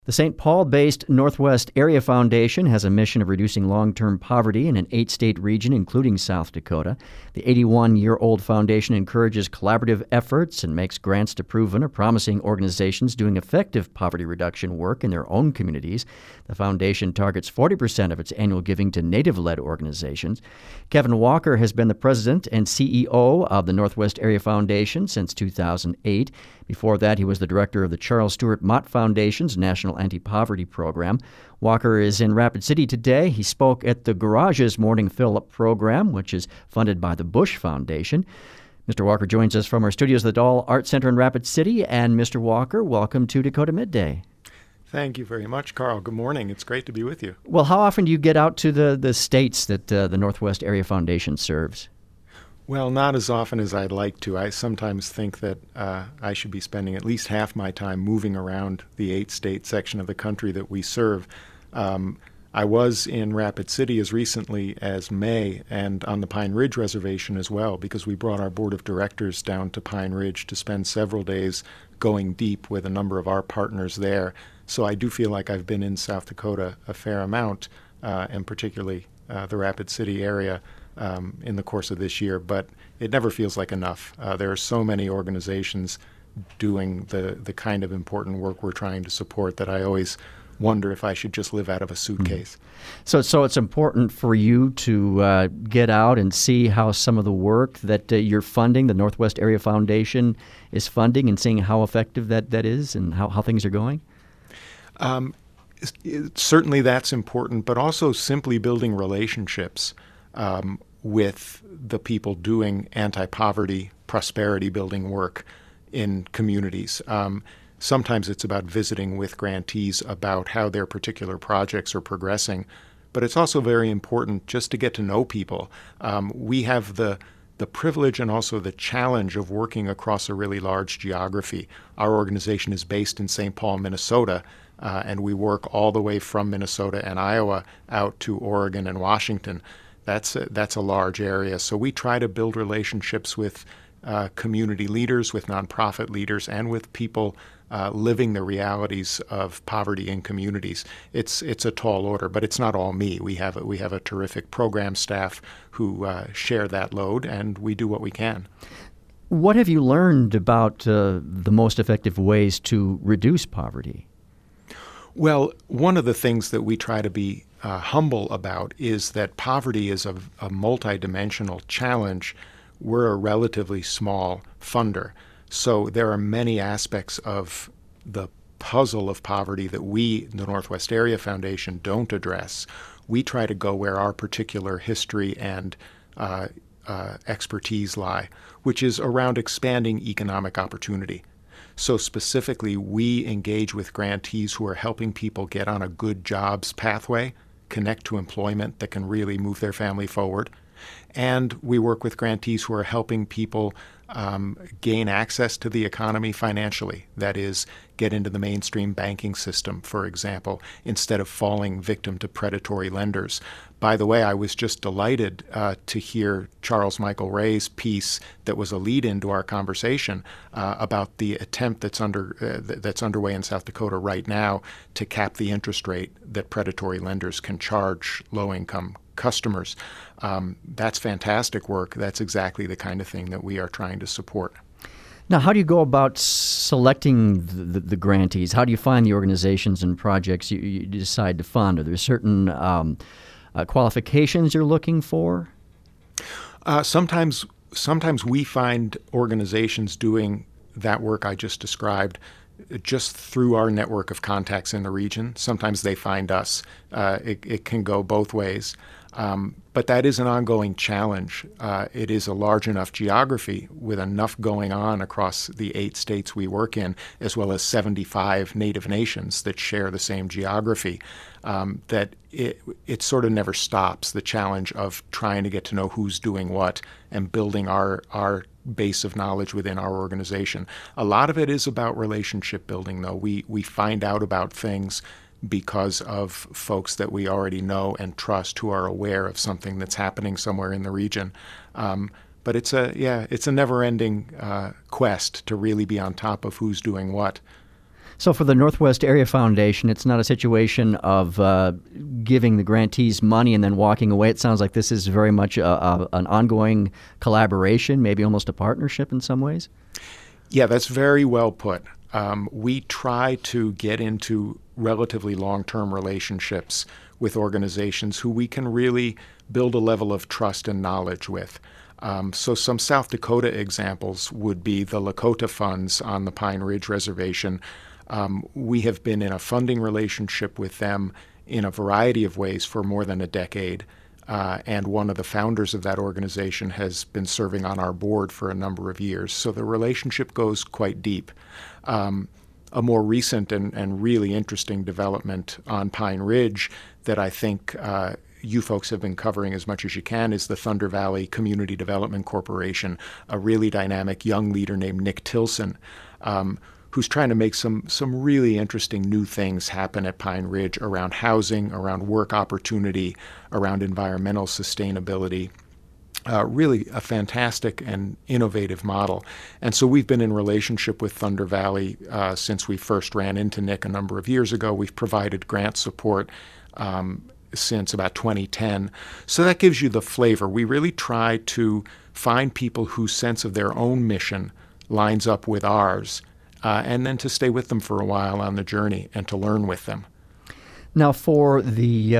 The St. Paul-based Northwest Area Foundation has a mission of reducing long-term poverty in an 8-state region, including South Dakota. The 81-year-old foundation encourages collaborative efforts and makes grants to proven or promising organizations doing effective poverty reduction work in their own communities. The foundation targets 40% of its annual giving to Native-led organizations. Kevin Walker has been the president and CEO of the Northwest Area Foundation since 2008. Before that, he was the director of the Charles Stewart Mott Foundation's National Anti-Poverty Program. Walker is in Rapid City today. He spoke at the Garages Morning Fill-Up program, which is funded by the Bush Foundation. Mr. Walker joins us from our studios at the Dahl Art Center in Rapid City. And Mr. Walker, welcome to Dakota Midday. Thank you very much, Carl. Good morning. It's great to be with you. Well, how often do you get out to the states that the Northwest Area Foundation serves? Well, not as often as I'd like to. I sometimes think that I should be spending at least half my time moving around the 8-state section of the country that we serve. I was in Rapid City as recently as May and on the Pine Ridge Reservation as well, because we brought our board of directors down to Pine Ridge to spend several days going deep with a number of our partners there. So I do feel like I've been in South Dakota a fair amount, and particularly the Rapid City area in the course of this year, but it never feels like enough. There are so many organizations doing the kind of important work we're trying to support that I always wonder if I should just live out of a suitcase. So it's important for you to get out and see how some of the work that you're funding, the Northwest Area Foundation is funding, and seeing how effective that is and how things are going? Certainly that's important, but also simply building relationships with the people doing anti-poverty, prosperity-building work in communities. Sometimes it's about visiting with grantees about how their particular projects are progressing, but it's also very important just to get to know people. We have the privilege and also the challenge of working across a really large geography. Our organization is based in St. Paul, Minnesota, and we work all the way from Minnesota and Iowa out to Oregon and Washington. That's a large area. So we try to build relationships with community leaders, with nonprofit leaders, and with people living the realities of poverty in communities. It's a tall order, but it's not all me. We have a terrific program staff who share that load, and we do what we can. What have you learned about the most effective ways to reduce poverty? Well, one of the things that we try to be humble about is that poverty is a multidimensional challenge. We're a relatively small funder. So there are many aspects of the puzzle of poverty that we, the Northwest Area Foundation, don't address. We try to go where our particular history and expertise lie, which is around expanding economic opportunity. So specifically, we engage with grantees who are helping people get on a good jobs pathway, connect to employment that can really move their family forward. And we work with grantees who are helping people gain access to the economy financially. That is, get into the mainstream banking system, for example, instead of falling victim to predatory lenders. By the way, I was just delighted to hear Charles Michael Ray's piece that was a lead-in to our conversation about the attempt that's underway in South Dakota right now to cap the interest rate that predatory lenders can charge low-income customers. That's fantastic work. That's exactly the kind of thing that we are trying to support. Now, how do you go about selecting the grantees? How do you find the organizations and projects you decide to fund? Are there certain qualifications you're looking for? Sometimes we find organizations doing that work I just described just through our network of contacts in the region. Sometimes they find us. It can go both ways. But that is an ongoing challenge. It is a large enough geography with enough going on across the 8 states we work in, as well as 75 native nations that share the same geography, that it sort of never stops, the challenge of trying to get to know who's doing what and building our base of knowledge within our organization. A lot of it is about relationship building, though. We find out about things because of folks that we already know and trust who are aware of something that's happening somewhere in the region. But it's a never-ending quest to really be on top of who's doing what. So for the Northwest Area Foundation, it's not a situation of giving the grantees money and then walking away. It sounds like this is very much an ongoing collaboration, maybe almost a partnership in some ways. Yeah, that's very well put. We try to get into relatively long-term relationships with organizations who we can really build a level of trust and knowledge with. So some South Dakota examples would be the Lakota Funds on the Pine Ridge Reservation. We have been in a funding relationship with them in a variety of ways for more than a decade. And one of the founders of that organization has been serving on our board for a number of years. So the relationship goes quite deep. A more recent and really interesting development on Pine Ridge that I think you folks have been covering as much as you can is the Thunder Valley Community Development Corporation, a really dynamic young leader named Nick Tilson, who's trying to make some really interesting new things happen at Pine Ridge around housing, around work opportunity, around environmental sustainability. Really a fantastic and innovative model. And so we've been in relationship with Thunder Valley since we first ran into Nick a number of years ago. We've provided grant support since about 2010. So that gives you the flavor. We really try to find people whose sense of their own mission lines up with ours, and then to stay with them for a while on the journey and to learn with them. Now, for the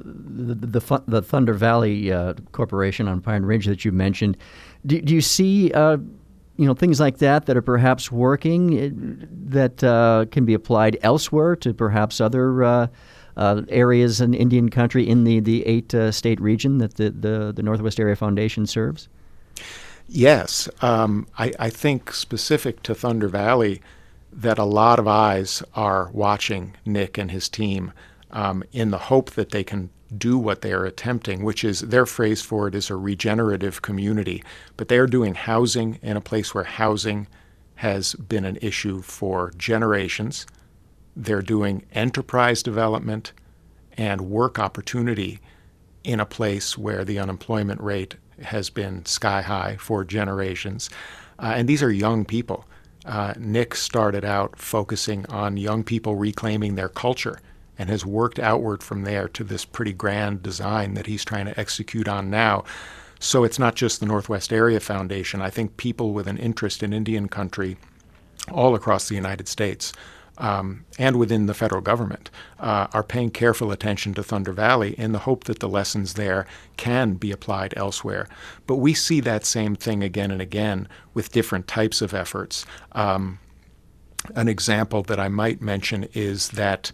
Thunder Valley Corporation on Pine Ridge that you mentioned, do you see things like that are perhaps working that can be applied elsewhere to perhaps other areas in Indian country in the 8-state region that the Northwest Area Foundation serves? Yes. I think specific to Thunder Valley that a lot of eyes are watching Nick and his team in the hope that they can do what they are attempting, which is, their phrase for it is a regenerative community. But they are doing housing in a place where housing has been an issue for generations. They're doing enterprise development and work opportunity in a place where the unemployment rate has been sky high for generations. And these are young people. Nick started out focusing on young people reclaiming their culture and has worked outward from there to this pretty grand design that he's trying to execute on now. So it's not just the Northwest Area Foundation. I think people with an interest in Indian country all across the United States and within the federal government are paying careful attention to Thunder Valley in the hope that the lessons there can be applied elsewhere. But we see that same thing again and again with different types of efforts. An example that I might mention is that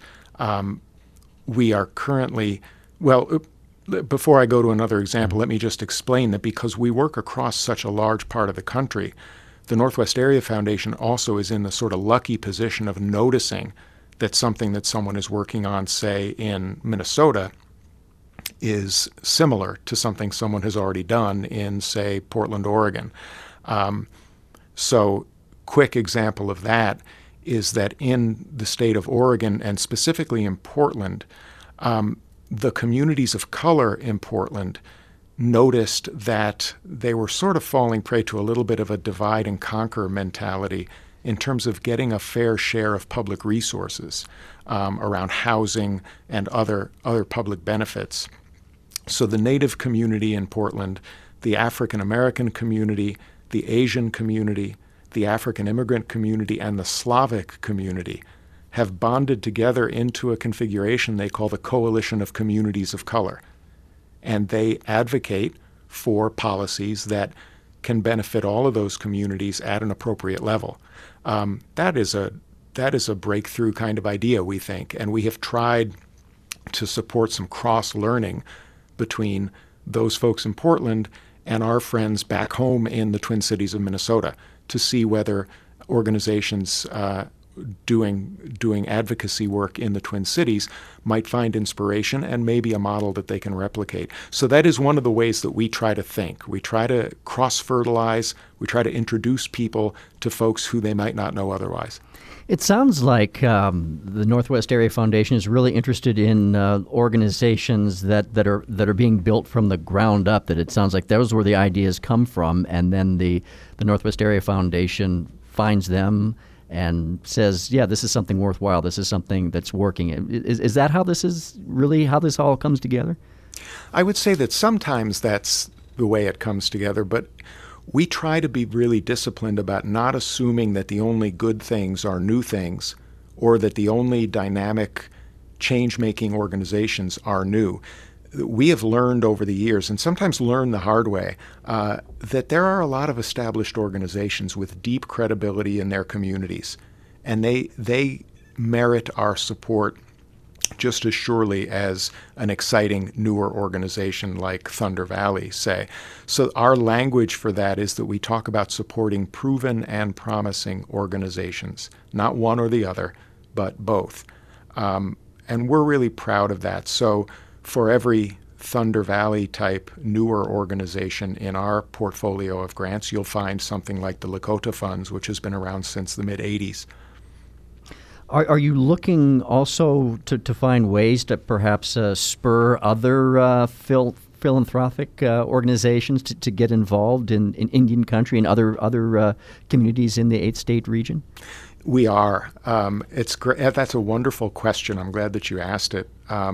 we are currently, before I go to another example, let me just explain that because we work across such a large part of the country, the Northwest Area Foundation also is in the sort of lucky position of noticing that something that someone is working on, say, in Minnesota, is similar to something someone has already done in, say, Portland, Oregon. So, quick example of that is that in the state of Oregon, and specifically in Portland, the communities of color in Portland noticed that they were sort of falling prey to a little bit of a divide and conquer mentality in terms of getting a fair share of public resources around housing and other public benefits. So the Native community in Portland, the African American community, the Asian community, the African immigrant community, and the Slavic community have bonded together into a configuration they call the Coalition of Communities of Color. And they advocate for policies that can benefit all of those communities at an appropriate level. That is a breakthrough kind of idea, we think, and we have tried to support some cross-learning between those folks in Portland and our friends back home in the Twin Cities of Minnesota to see whether organizations doing advocacy work in the Twin Cities might find inspiration and maybe a model that they can replicate. So that is one of the ways that we try to think. We try to cross-fertilize. We try to introduce people to folks who they might not know otherwise. It sounds like the Northwest Area Foundation is really interested in organizations that are being built from the ground up. That it sounds like those where the ideas come from, and then the Northwest Area Foundation finds them and says, yeah, this is something worthwhile. This is something that's working. Is that how this is really, how this all comes together? I would say that sometimes that's the way it comes together, but we try to be really disciplined about not assuming that the only good things are new things or that the only dynamic change-making organizations are new. We have learned over the years, and sometimes learn the hard way, that there are a lot of established organizations with deep credibility in their communities, and they merit our support just as surely as an exciting newer organization like Thunder Valley, say. So our language for that is that we talk about supporting proven and promising organizations, not one or the other, but both. And we're really proud of that. So for every Thunder Valley type newer organization in our portfolio of grants, you'll find something like the Lakota Funds, which has been around since the mid-'80s. Are you looking also to find ways to perhaps spur other philanthropic organizations to get involved in Indian country and other communities in the 8-state region? We are. It's great. That's a wonderful question. I'm glad that you asked it.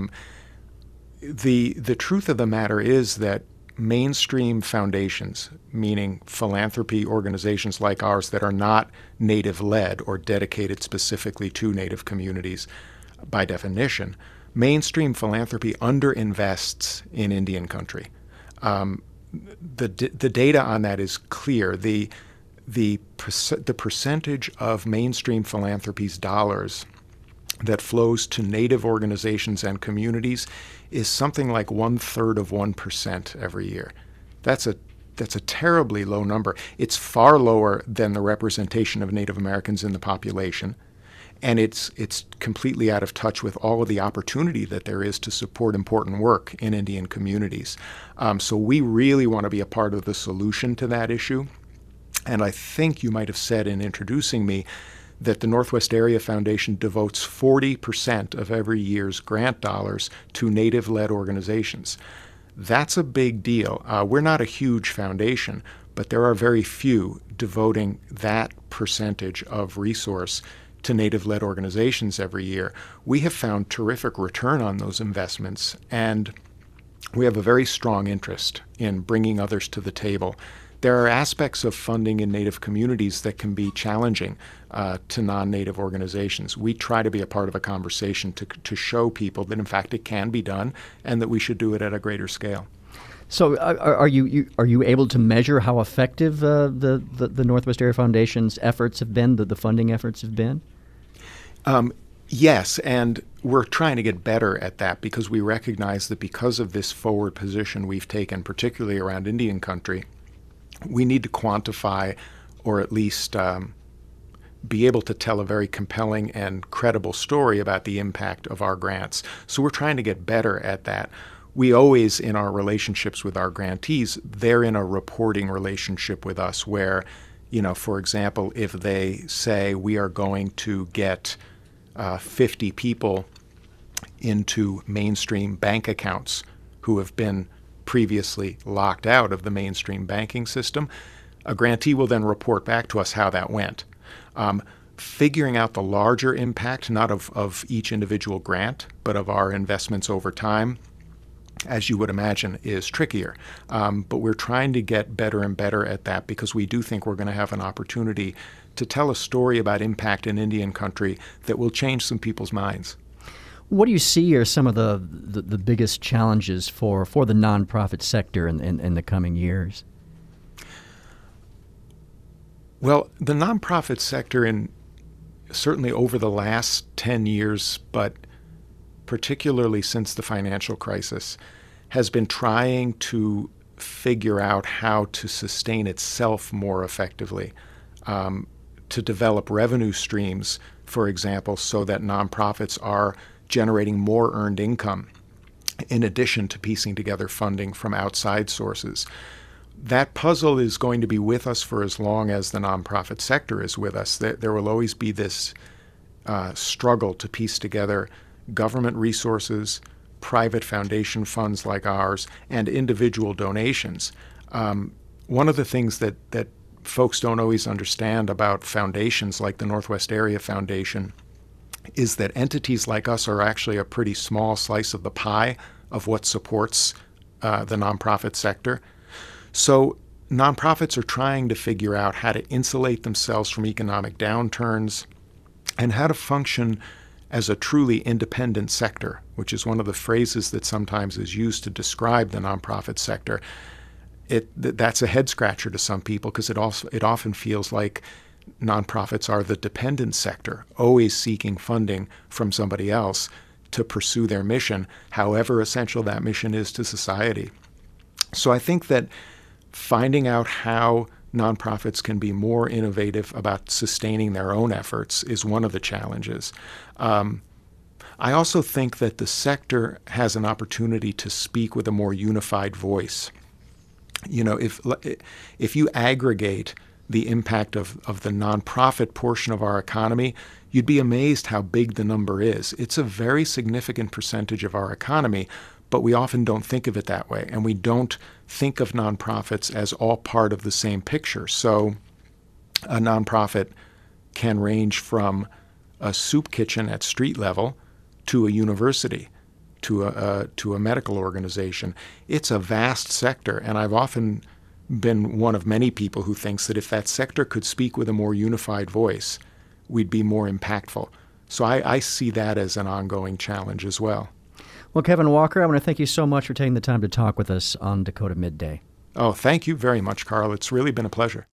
The truth of the matter is that mainstream foundations, meaning philanthropy organizations like ours that are not Native-led or dedicated specifically to Native communities, by definition, mainstream philanthropy underinvests in Indian country. The data on that is clear. The percentage of mainstream philanthropy's dollars that flows to Native organizations and communities is something like 1/3 of 1% every year. That's a terribly low number. It's far lower than the representation of Native Americans in the population, and it's completely out of touch with all of the opportunity that there is to support important work in Indian communities. So we really want to be a part of the solution to that issue. And I think you might have said in introducing me that the Northwest Area Foundation devotes 40% of every year's grant dollars to Native-led organizations. That's a big deal. We're not a huge foundation, but there are very few devoting that percentage of resource to Native-led organizations every year. We have found terrific return on those investments, and we have a very strong interest in bringing others to the table. There are aspects of funding in Native communities that can be challenging to non-Native organizations. We try to be a part of a conversation to show people that, in fact, it can be done and that we should do it at a greater scale. So are you able to measure how effective the Northwest Area Foundation's efforts have been, the funding efforts have been? Yes, and we're trying to get better at that because we recognize that because of this forward position we've taken, particularly around Indian country, we need to quantify or at least be able to tell a very compelling and credible story about the impact of our grants. So we're trying to get better at that. We always, in our relationships with our grantees, they're in a reporting relationship with us where, for example, if they say we are going to get 50 people into mainstream bank accounts who have been previously locked out of the mainstream banking system, a grantee will then report back to us how that went. Figuring out the larger impact, not of each individual grant, but of our investments over time, as you would imagine, is trickier. But we're trying to get better and better at that because we do think we're going to have an opportunity to tell a story about impact in Indian country that will change some people's minds. What do you see are some of the biggest challenges for the nonprofit sector in the coming years? Well, the nonprofit sector, certainly over the last 10 years, but particularly since the financial crisis, has been trying to figure out how to sustain itself more effectively, to develop revenue streams, for example, so that nonprofits are generating more earned income in addition to piecing together funding from outside sources. That puzzle is going to be with us for as long as the nonprofit sector is with us. There will always be this struggle to piece together government resources, private foundation funds like ours, and individual donations. One of the things that folks don't always understand about foundations like the Northwest Area Foundation is that entities like us are actually a pretty small slice of the pie of what supports the nonprofit sector. So nonprofits are trying to figure out how to insulate themselves from economic downturns and how to function as a truly independent sector, which is one of the phrases that sometimes is used to describe the nonprofit sector. That's a head scratcher to some people because it often feels like nonprofits are the dependent sector, always seeking funding from somebody else to pursue their mission, however essential that mission is to society. So I think that finding out how nonprofits can be more innovative about sustaining their own efforts is one of the challenges. I also think that the sector has an opportunity to speak with a more unified voice. You know, if you aggregate the impact of the nonprofit portion of our economy, you'd be amazed how big the number is. It's a very significant percentage of our economy, but we often don't think of it that way, and we don't think of nonprofits as all part of the same picture. So a nonprofit can range from a soup kitchen at street level to a university, to a medical organization. It's a vast sector, and I've often been one of many people who thinks that if that sector could speak with a more unified voice, we'd be more impactful. So I see that as an ongoing challenge as well. Well, Kevin Walker, I want to thank you so much for taking the time to talk with us on Dakota Midday. Oh, thank you very much, Carl. It's really been a pleasure.